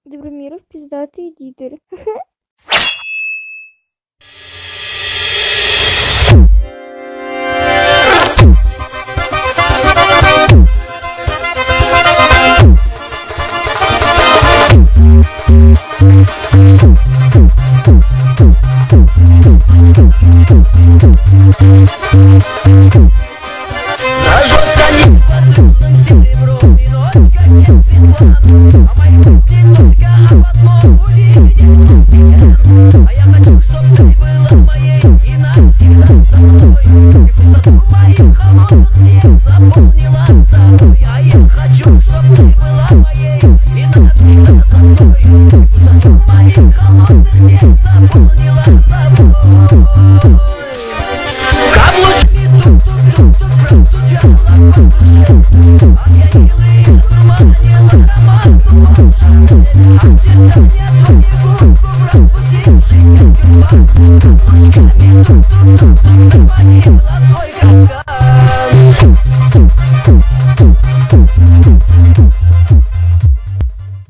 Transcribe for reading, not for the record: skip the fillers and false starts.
Добромиров пиздатый дитель. Зажжется один посыпным серебром, и ночка не светла. А мои мысли только об одном — увидеть вновь тебя. А я хочу, чтоб ты была моей и навсегда со мной. И пустоту моих холодных дней заполнила собой. А я хочу, чтоб ты была моей и навсегда со мной. И пустоту моих холодных дней заполнила собой. Каблучки тук-тук-тук простучала по душе, а я милый дурманила ароматом лошадь. Очертания твоих губ, пробудившийся тюльпан, каблучками тук-тук-тук заводила свой